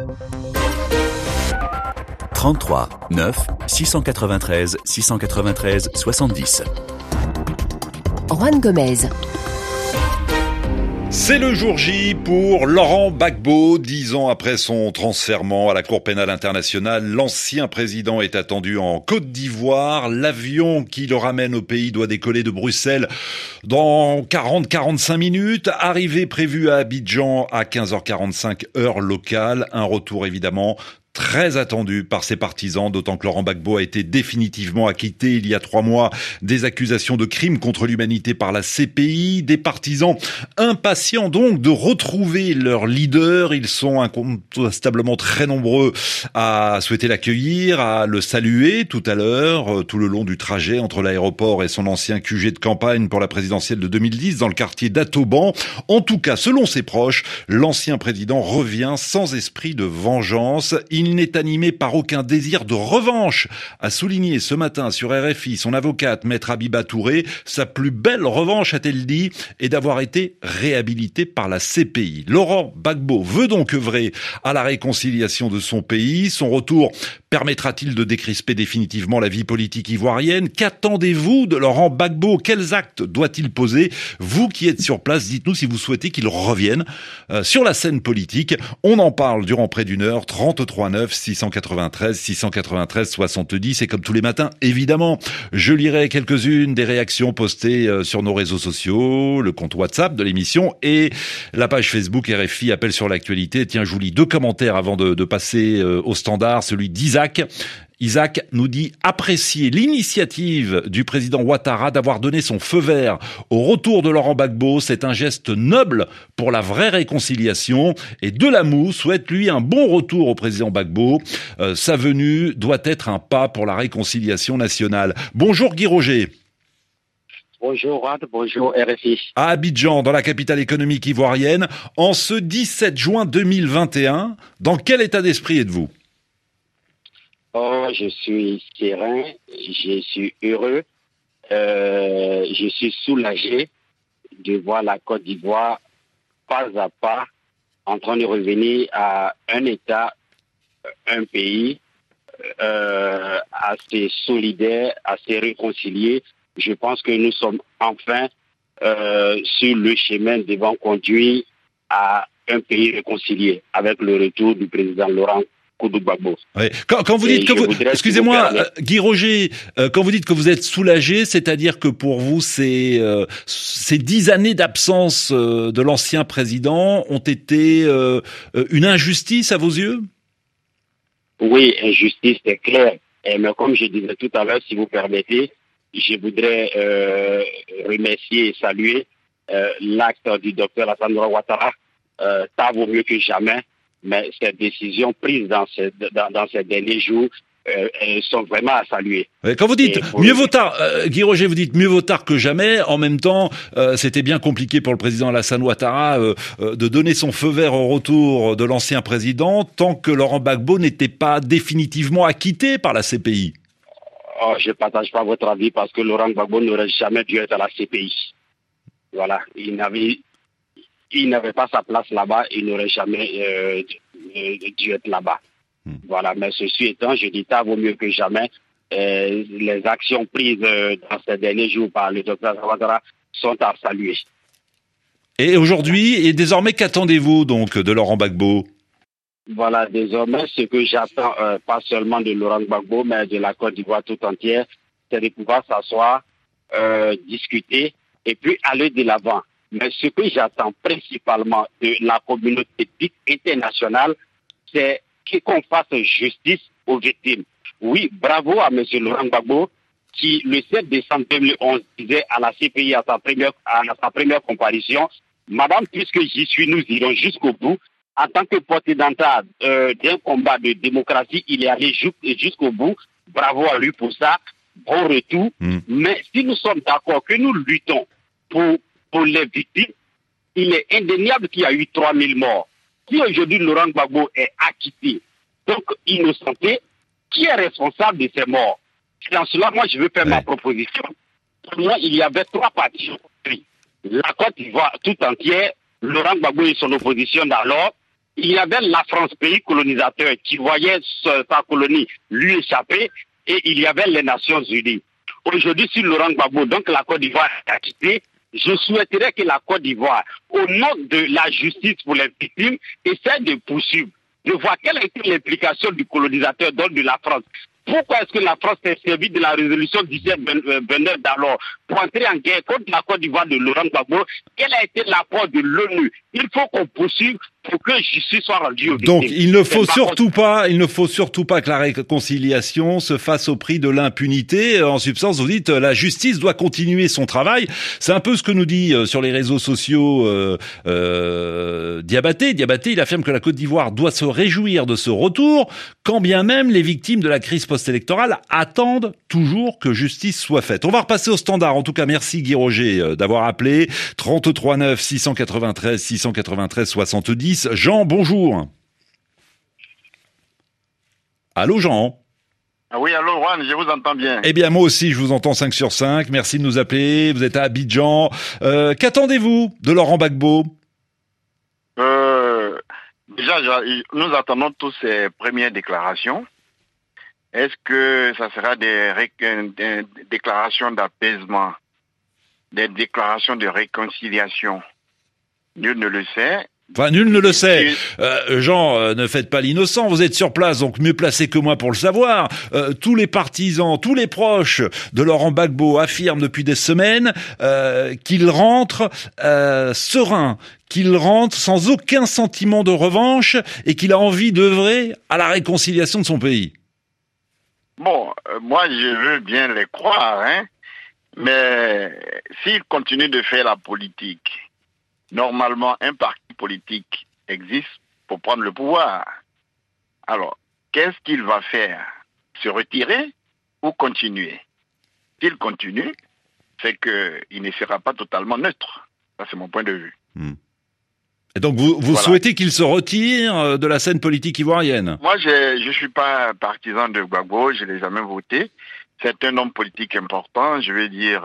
33 9 693 693 70. Juan Gomez. C'est le jour J pour Laurent Gbagbo. 10 ans après son transfèrement à la Cour pénale internationale, l'ancien président est attendu en Côte d'Ivoire. L'avion qui le ramène au pays doit décoller de Bruxelles dans 40-45 minutes. Arrivée prévue à Abidjan à 15h45 heure locale. Un retour évidemment très attendu par ses partisans, d'autant que Laurent Gbagbo a été définitivement acquitté il y a 3 mois des accusations de crimes contre l'humanité par la CPI. Des partisans impatients donc de retrouver leur leader. Ils sont incontestablement très nombreux à souhaiter l'accueillir, à le saluer tout à l'heure, tout le long du trajet entre l'aéroport et son ancien QG de campagne pour la présidentielle de 2010 dans le quartier d'Atoban. En tout cas, selon ses proches, l'ancien président revient sans esprit de vengeance. Il n'est animé par aucun désir de revanche, a souligné ce matin sur RFI son avocate Maître Habiba Touré. Sa plus belle revanche, a-t-elle dit, est d'avoir été réhabilité par la CPI. Laurent Gbagbo veut donc œuvrer à la réconciliation de son pays. Son retour permettra-t-il de décrisper définitivement la vie politique ivoirienne? Qu'attendez-vous de Laurent Gbagbo? Quels actes doit-il poser? Vous qui êtes sur place, dites-nous si vous souhaitez qu'il revienne sur la scène politique. On en parle durant près d'une heure. 33 9 693 693 70. Et comme tous les matins, évidemment, je lirai quelques-unes des réactions postées sur nos réseaux sociaux, le compte WhatsApp de l'émission et la page Facebook RFI Appel sur l'actualité. Tiens, je vous lis 2 commentaires avant de passer au standard. Celui d'Isaac. Isaac nous dit apprécier l'initiative du président Ouattara d'avoir donné son feu vert au retour de Laurent Gbagbo. C'est un geste noble pour la vraie réconciliation. Et Delamou souhaite lui un bon retour au président Gbagbo. Sa venue doit être un pas pour la réconciliation nationale. Bonjour Guy Roger. Bonjour Rad, bonjour RFI. À Abidjan, dans la capitale économique ivoirienne, en ce 17 juin 2021, dans quel état d'esprit êtes-vous ? Oh, je suis serein, je suis heureux, je suis soulagé de voir la Côte d'Ivoire pas à pas en train de revenir à un État, un pays assez solidaire, assez réconcilié. Je pense que nous sommes enfin sur le chemin devant conduire à un pays réconcilié avec le retour du président Laurent Gbagbo. Oui. Quand vous dites que vous, excusez-moi, Guy Roger, quand vous dites que vous êtes soulagé, c'est-à-dire que pour vous, ces 10 années d'absence de l'ancien président ont été une injustice à vos yeux? Oui, injustice, c'est clair. Mais comme je disais tout à l'heure, si vous permettez, je voudrais remercier et saluer l'acte du docteur Alassane Ouattara. Ça vaut mieux que jamais. Mais ces décisions prises dans ces derniers jours sont vraiment à saluer. Quand vous dites mieux vaut tard, Guy Roger, vous dites mieux vaut tard que jamais. En même temps, c'était bien compliqué pour le président Alassane Ouattara de donner son feu vert au retour de l'ancien président tant que Laurent Gbagbo n'était pas définitivement acquitté par la CPI. Oh, je ne partage pas votre avis parce que Laurent Gbagbo n'aurait jamais dû être à la CPI. Voilà, il n'avait pas sa place là-bas, il n'aurait jamais dû être là-bas. Voilà, mais ceci étant, je dis ça vaut mieux que jamais. Les actions prises dans ces derniers jours par le docteur Ouattara sont à saluer. Et aujourd'hui, et désormais, qu'attendez-vous donc de Laurent Gbagbo? Voilà, désormais, ce que j'attends, pas seulement de Laurent Gbagbo, mais de la Côte d'Ivoire tout entière, c'est de pouvoir s'asseoir, discuter et puis aller de l'avant. Mais ce que j'attends principalement de la communauté dite internationale, c'est qu'on fasse justice aux victimes. Oui, bravo à M. Laurent Gbagbo, qui le 7 décembre 2011 disait à la CPI à sa première comparution, Madame, puisque j'y suis, nous irons jusqu'au bout. En tant que porte-étendard d'un combat de démocratie, il est allé jusqu'au bout. Bravo à lui pour ça. Bon retour. Mais si nous sommes d'accord que nous luttons pour les victimes, il est indéniable qu'il y a eu 3000 morts. Si aujourd'hui Laurent Gbagbo est acquitté, donc innocenté, qui est responsable de ces morts? Dans cela, moi, je veux faire ma proposition. Pour moi, il y avait 3 parties. La Côte d'Ivoire tout entière, Laurent Gbagbo et son opposition d'alors, il y avait la France, pays colonisateur, qui voyait sa colonie lui échapper, et il y avait les Nations Unies. Aujourd'hui, si Laurent Gbagbo, donc la Côte d'Ivoire, a quitté, je souhaiterais que la Côte d'Ivoire, au nom de la justice pour les victimes, essaie de poursuivre, de voir quelle a été l'implication du colonisateur, donc de la France. Pourquoi est-ce que la France s'est servie de la résolution 1729 d'alors pour entrer en guerre contre la Côte d'Ivoire de Laurent Gbagbo? Quel a été l'apport de l'ONU? Il faut qu'on poursuive pour que justice soit rendue aux victimes. Donc il ne faut surtout pas que la réconciliation se fasse au prix de l'impunité. En substance, vous dites la justice doit continuer son travail. C'est un peu ce que nous dit sur les réseaux sociaux Diabaté. Diabaté, il affirme que la Côte d'Ivoire doit se réjouir de ce retour, quand bien même les victimes de la crise post-électorale attendent toujours que justice soit faite. On va repasser au standard. En tout cas, merci Guy Roger d'avoir appelé. 33 9 693 693 70. Jean, bonjour. Allô Jean? Ah oui, allô Juan, je vous entends bien. Eh bien moi aussi je vous entends 5 sur 5, merci de nous appeler, vous êtes à Abidjan. Qu'attendez-vous de Laurent Gbagbo? Déjà, nous attendons tous ces premières déclarations. Est-ce que ça sera des déclarations d'apaisement, des déclarations de réconciliation? Nul ne le sait. Enfin, nul ne le sait. Jean, ne faites pas l'innocent. Vous êtes sur place, donc mieux placé que moi pour le savoir. Tous les partisans, tous les proches de Laurent Gbagbo affirment depuis des semaines qu'il rentre serein, qu'il rentre sans aucun sentiment de revanche et qu'il a envie d'œuvrer à la réconciliation de son pays. Bon, moi je veux bien les croire, hein, mais s'il continue de faire la politique, normalement, un parti politique existe pour prendre le pouvoir. Alors, qu'est-ce qu'il va faire? Se retirer ou continuer? S'il continue, c'est qu'il ne sera pas totalement neutre. Ça, c'est mon point de vue. Et donc, vous Voilà. souhaitez qu'il se retire de la scène politique ivoirienne? Moi, je suis pas partisan de Gbagbo, je l'ai jamais voté. C'est un homme politique important, je veux dire...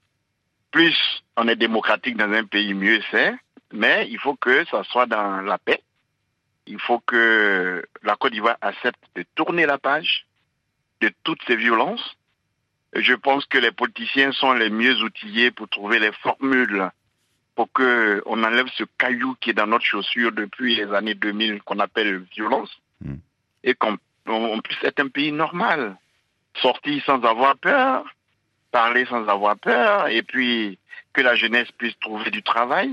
plus on est démocratique dans un pays, mieux c'est. Mais il faut que ça soit dans la paix. Il faut que la Côte d'Ivoire accepte de tourner la page de toutes ces violences. Je pense que les politiciens sont les mieux outillés pour trouver les formules pour que on enlève ce caillou qui est dans notre chaussure depuis les années 2000 qu'on appelle violence et qu'on puisse être un pays normal, sortir sans avoir peur, parler sans avoir peur, et puis que la jeunesse puisse trouver du travail,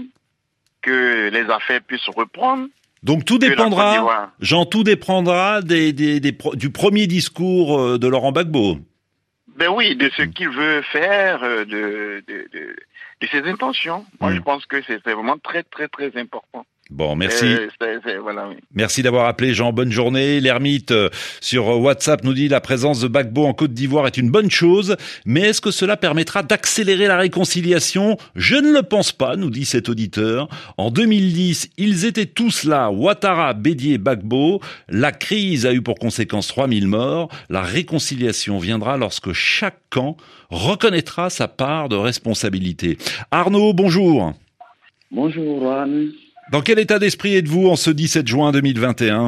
que les affaires puissent reprendre. Donc tout dépendra, Jean, tout dépendra du premier discours de Laurent Gbagbo. Ben oui, de ce qu'il veut faire, de ses intentions. Moi, je pense que c'est vraiment très, très, très important. Bon, merci. Voilà, oui. Merci d'avoir appelé, Jean. Bonne journée. L'ermite sur WhatsApp nous dit la présence de Gbagbo en Côte d'Ivoire est une bonne chose, mais est-ce que cela permettra d'accélérer la réconciliation? Je ne le pense pas, nous dit cet auditeur. En 2010, ils étaient tous là, Ouattara, Bédié, Gbagbo. La crise a eu pour conséquence 3000 morts. La réconciliation viendra lorsque chaque camp reconnaîtra sa part de responsabilité. Arnaud, bonjour. Bonjour, Juan. Dans quel état d'esprit êtes-vous en ce 17 juin 2021?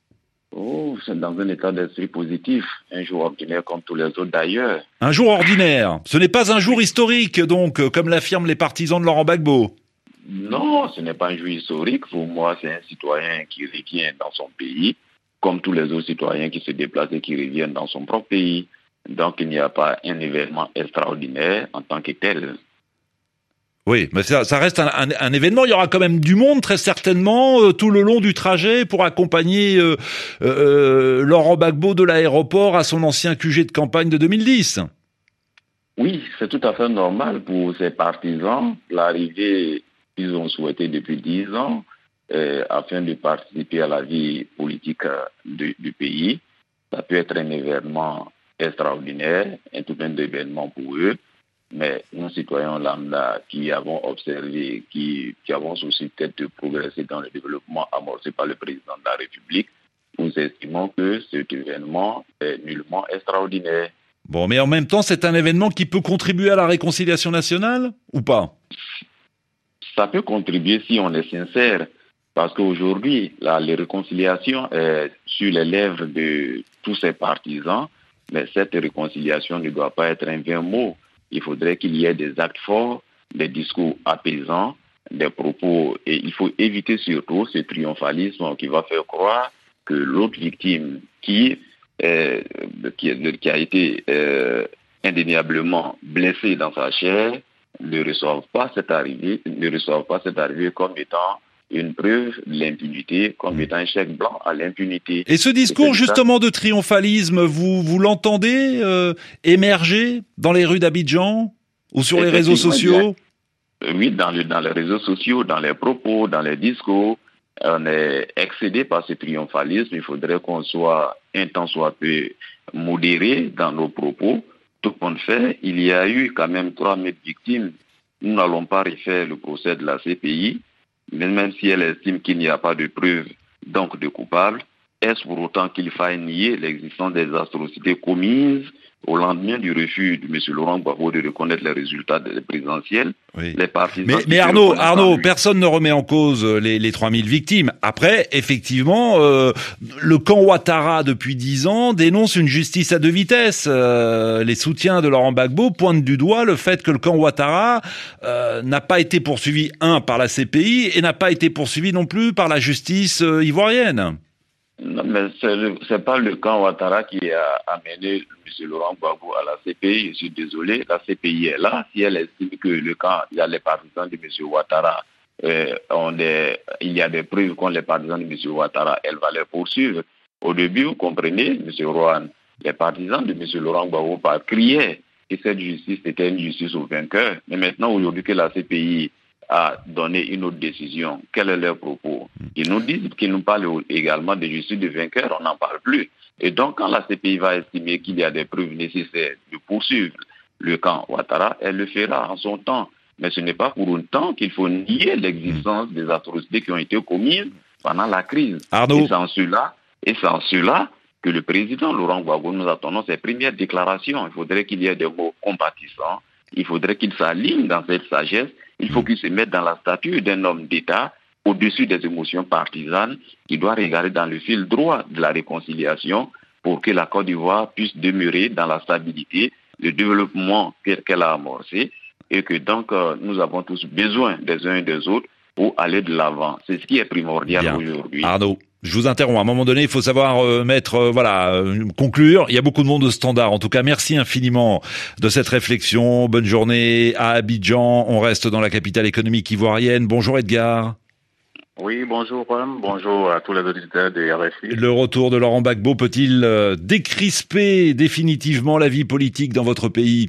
Oh, c'est dans un état d'esprit positif. Un jour ordinaire comme tous les autres d'ailleurs. Un jour ordinaire. Ce n'est pas un jour historique, donc, comme l'affirment les partisans de Laurent Gbagbo. Non, ce n'est pas un jour historique. Pour moi, c'est un citoyen qui revient dans son pays, comme tous les autres citoyens qui se déplacent et qui reviennent dans son propre pays. Donc, il n'y a pas un événement extraordinaire en tant que tel. Oui, mais ça reste un événement. Il y aura quand même du monde, très certainement, tout le long du trajet pour accompagner Laurent Gbagbo de l'aéroport à son ancien QG de campagne de 2010. Oui, c'est tout à fait normal pour ses partisans. L'arrivée qu'ils ont souhaité depuis 10 ans afin de participer à la vie politique du pays. Ça peut être un événement extraordinaire, tout un événement pour eux. Mais nous, citoyens lambda, qui avons observé, qui avons souci peut-être de progresser dans le développement amorcé par le président de la République, nous estimons que cet événement est nullement extraordinaire. Bon, mais en même temps, c'est un événement qui peut contribuer à la réconciliation nationale ou pas? Ça peut contribuer si on est sincère. Parce qu'aujourd'hui, les réconciliations sur les lèvres de tous ces partisans, mais cette réconciliation ne doit pas être un vain mot. Il faudrait qu'il y ait des actes forts, des discours apaisants, des propos, et il faut éviter surtout ce triomphalisme qui va faire croire que l'autre victime qui a été indéniablement blessée dans sa chair ne reçoive pas cette arrivée comme étant une preuve de l'impunité, comme étant un chèque blanc à l'impunité. Et ce discours justement de triomphalisme, vous l'entendez émerger dans les rues d'Abidjan ou sur les réseaux sociaux? Oui, dans les réseaux sociaux, dans les propos, dans les discours, on est excédé par ce triomphalisme. Il faudrait qu'on soit un tant soit peu modéré dans nos propos. Tout compte fait, il y a eu quand même 3000 victimes. Nous n'allons pas refaire le procès de la CPI, même si elle estime qu'il n'y a pas de preuves, donc de coupables. Est-ce pour autant qu'il faille nier l'existence des atrocités commises au lendemain du refus de M. Laurent Gbagbo de reconnaître les résultats des présidentielles? Oui. Les partisans mais Arnaud, personne ne remet en cause les 3000 victimes. Après, effectivement, le camp Ouattara, depuis 10 ans, dénonce une justice à deux vitesses. Les soutiens de Laurent Gbagbo pointent du doigt le fait que le camp Ouattara n'a pas été poursuivi, par la CPI, et n'a pas été poursuivi non plus par la justice ivoirienne. Non, mais c'est pas le camp Ouattara qui a amené M. Laurent Gbagbo à la CPI. Je suis désolé, la CPI est là. Si elle estime que le camp, il y a les partisans de M. Ouattara, il y a des preuves contre les partisans de M. Ouattara, elle va les poursuivre. Au début, vous comprenez, M. Rohan, les partisans de M. Laurent Gbagbo criaient que cette justice était une justice au vainqueur. Mais maintenant, aujourd'hui que la CPI a donné une autre décision, quel est leur propos? Ils nous disent qu'ils nous parlent également de justice de vainqueur, on n'en parle plus. Et donc, quand la CPI va estimer qu'il y a des preuves nécessaires de poursuivre le camp Ouattara, elle le fera en son temps. Mais ce n'est pas pour autant qu'il faut nier l'existence des atrocités qui ont été commises pendant la crise. Arnaud. Et c'est en cela que le président Laurent Gbagbo, nous attendons ses premières déclarations. Il faudrait qu'il y ait des mots compatissants. Il faudrait qu'il s'aligne dans cette sagesse. Il faut qu'il se mette dans la stature d'un homme d'État au-dessus des émotions partisanes, qui doit regarder dans le fil droit de la réconciliation pour que la Côte d'Ivoire puisse demeurer dans la stabilité, le développement qu'elle a amorcé, et que donc nous avons tous besoin des uns et des autres pour aller de l'avant. C'est ce qui est primordial aujourd'hui. Arnaud, je vous interromps. À un moment donné, il faut savoir conclure. Il y a beaucoup de monde au standard. En tout cas, merci infiniment de cette réflexion. Bonne journée à Abidjan. On reste dans la capitale économique ivoirienne. Bonjour Edgar. Oui, bonjour Juan. Bonjour à tous les auditeurs de RFI. Le retour de Laurent Gbagbo peut-il décrisper définitivement la vie politique dans votre pays?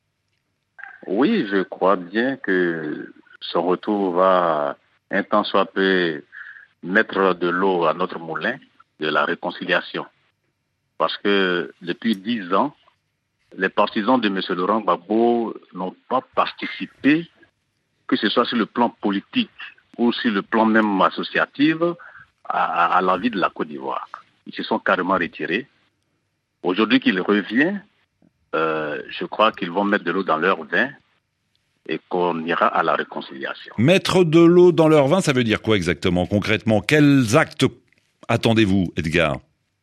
Oui, je crois bien que son retour va un tant soit peu mettre de l'eau à notre moulin de la réconciliation. Parce que depuis 10 ans, les partisans de M. Laurent Gbagbo n'ont pas participé, que ce soit sur le plan politique ou sur le plan même associatif, à la vie de la Côte d'Ivoire. Ils se sont carrément retirés. Aujourd'hui qu'il revient, je crois qu'ils vont mettre de l'eau dans leur vin et qu'on ira à la réconciliation. Mettre de l'eau dans leur vin, ça veut dire quoi exactement, concrètement? Quels actes attendez-vous, Edgar?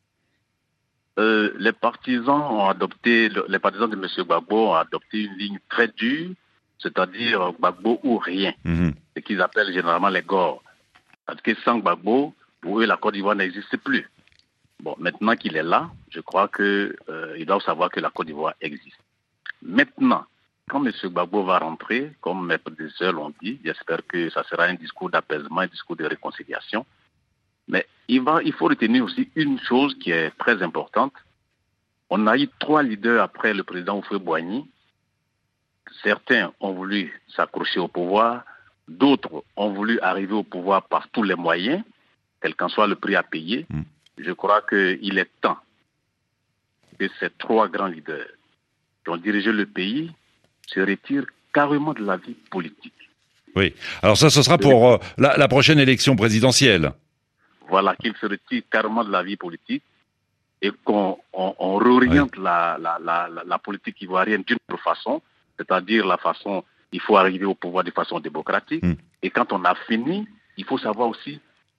Les partisans de M. Gbagbo ont adopté une ligne très dure, c'est-à-dire Gbagbo ou rien, ce qu'ils appellent généralement les Gors. Parce que sans Gbagbo, pour eux, la Côte d'Ivoire n'existe plus. Bon, maintenant qu'il est là, je crois qu'ils doivent savoir que la Côte d'Ivoire existe. Maintenant, quand M. Gbagbo va rentrer, comme mes prédécesseurs l'ont dit, j'espère que ça sera un discours d'apaisement, un discours de réconciliation. Mais il faut retenir aussi une chose qui est très importante. On a eu 3 leaders après le président Houphouët-Boigny. Certains ont voulu s'accrocher au pouvoir, d'autres ont voulu arriver au pouvoir par tous les moyens, quel qu'en soit le prix à payer. Je crois qu'il est temps que ces 3 grands leaders qui ont dirigé le pays se retirent carrément de la vie politique. Oui, alors ça, ce sera pour la prochaine élection présidentielle. Voilà, qu'ils se retirent carrément de la vie politique et qu'on réoriente la politique ivoirienne d'une autre façon, c'est-à-dire la façon, il faut arriver au pouvoir de façon démocratique. Et quand on a fini, il faut savoir aussi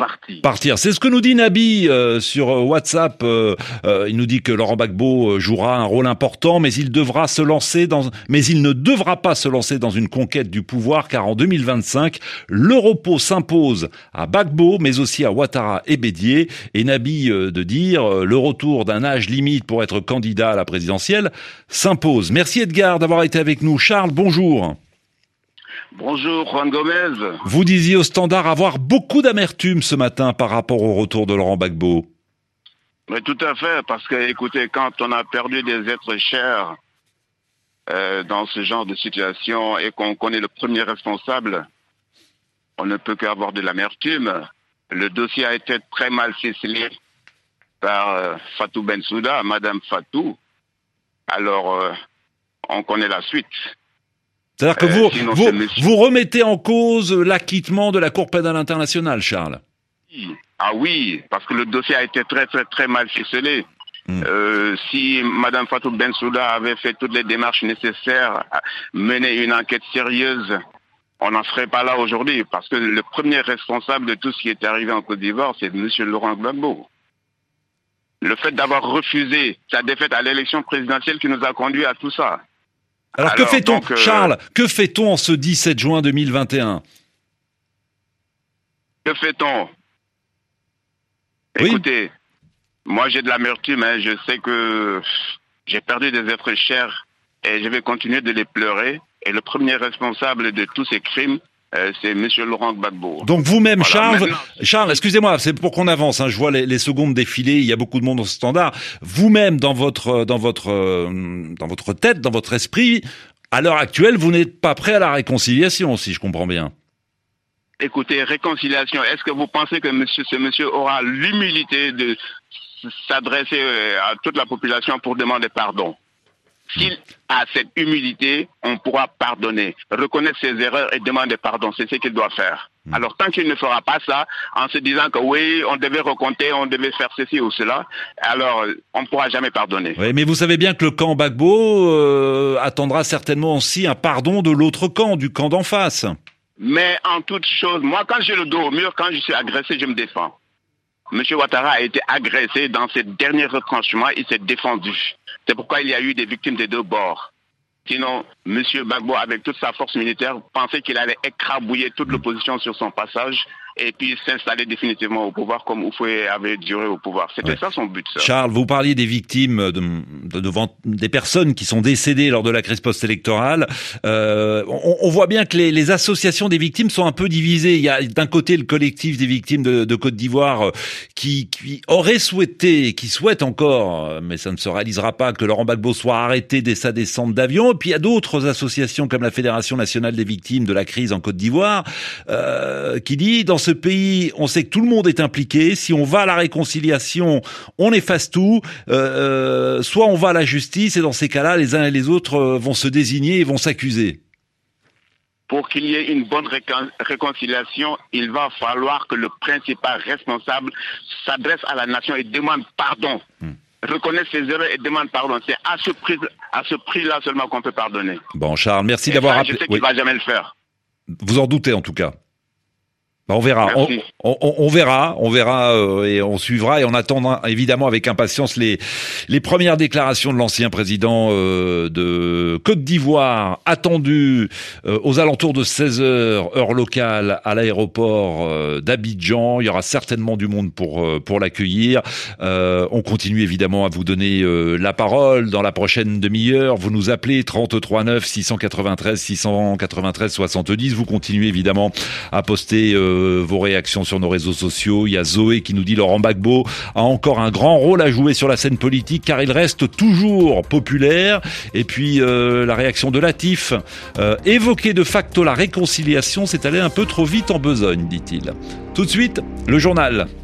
partir. C'est ce que nous dit Nabi sur WhatsApp. Il nous dit que Laurent Gbagbo jouera un rôle important, mais il ne devra pas se lancer dans une conquête du pouvoir, car en 2025, le repos s'impose à Gbagbo, mais aussi à Ouattara et Bédié. Et Nabi de dire le retour d'un âge limite pour être candidat à la présidentielle s'impose. Merci Edgar d'avoir été avec nous. Charles, bonjour. Bonjour Juan Gomez. Vous disiez au Standard avoir beaucoup d'amertume ce matin par rapport au retour de Laurent Gbagbo. Mais tout à fait, parce que écoutez, quand on a perdu des êtres chers dans ce genre de situation et qu'on connaît le premier responsable, on ne peut qu'avoir de l'amertume. Le dossier a été très mal ficelé par Fatou Bensouda, Madame Fatou. Alors, on connaît la suite. C'est-à-dire que vous remettez en cause l'acquittement de la Cour pénale internationale, Charles. Ah oui, parce que le dossier a été très très très mal ficelé. Si Madame Fatou Bensouda avait fait toutes les démarches nécessaires, mené une enquête sérieuse, on n'en serait pas là aujourd'hui. Parce que le premier responsable de tout ce qui est arrivé en Côte d'Ivoire, c'est M. Laurent Gbagbo. Le fait d'avoir refusé sa défaite à l'élection présidentielle qui nous a conduit à tout ça. Alors que fait-on, Charles, que fait-on en ce 17 juin 2021 ? Que fait-on ? Oui. Écoutez, moi j'ai de l'amertume, je sais que j'ai perdu des êtres chers et je vais continuer de les pleurer. Et le premier responsable de tous ces crimes, c'est M. Laurent Gbagbo. Donc vous-même, voilà, Charles, excusez-moi, c'est pour qu'on avance. Je vois les secondes défiler. Il y a beaucoup de monde au Standard. Vous-même, dans votre tête, dans votre esprit, à l'heure actuelle, vous n'êtes pas prêt à la réconciliation, si je comprends bien. Écoutez, réconciliation. Est-ce que vous pensez que ce monsieur aura l'humilité de s'adresser à toute la population pour demander pardon? S'il a cette humilité, on pourra pardonner, reconnaître ses erreurs et demander pardon. C'est ce qu'il doit faire. Alors, tant qu'il ne fera pas ça, en se disant que oui, on devait recompter, on devait faire ceci ou cela, alors on ne pourra jamais pardonner. Oui, mais vous savez bien que le camp Gbagbo attendra certainement aussi un pardon de l'autre camp, du camp d'en face. Mais en toute chose, moi, quand j'ai le dos au mur, quand je suis agressé, je me défends. M. Ouattara a été agressé dans ses derniers retranchements, il s'est défendu. C'est pourquoi il y a eu des victimes des deux bords. Sinon, M. Gbagbo, avec toute sa force militaire, pensait qu'il allait écrabouiller toute l'opposition sur son passage et puis s'installer définitivement au pouvoir comme Oufoué avait duré au pouvoir. C'était ça son but. Ça. Charles, vous parliez des victimes, des personnes qui sont décédées lors de la crise post-électorale. On voit bien que les associations des victimes sont un peu divisées. Il y a d'un côté le collectif des victimes de Côte d'Ivoire qui aurait souhaité, et qui souhaite encore, mais ça ne se réalisera pas, que Laurent Gbagbo soit arrêté dès sa descente d'avion. Et puis il y a d'autres associations comme la Fédération nationale des victimes de la crise en Côte d'Ivoire qui dit dans ce pays, on sait que tout le monde est impliqué. Si on va à la réconciliation, on efface tout. Soit on va à la justice et dans ces cas-là, les uns et les autres vont se désigner et vont s'accuser. Pour qu'il y ait une bonne réconciliation, il va falloir que le principal responsable s'adresse à la nation et demande pardon. Reconnaître ses erreurs et demande pardon. C'est à ce prix-là seulement qu'on peut pardonner. Bon, Charles, merci d'avoir appelé. Je sais qu'il va jamais le faire. Vous en doutez en tout cas. On verra, on verra et on suivra et on attendra évidemment avec impatience les premières déclarations de l'ancien président de Côte d'Ivoire, attendu aux alentours de 16h heure locale à l'aéroport d'Abidjan. Il y aura certainement du monde pour l'accueillir. On continue évidemment à vous donner la parole dans la prochaine demi-heure. Vous nous appelez 33 9 693 693 70. Vous continuez évidemment à poster vos réactions sur nos réseaux sociaux. Il y a Zoé qui nous dit Laurent Gbagbo a encore un grand rôle à jouer sur la scène politique car il reste toujours populaire. Et puis la réaction de Latif, évoquer de facto la réconciliation, c'est aller un peu trop vite en besogne, dit-il. Tout de suite, le journal.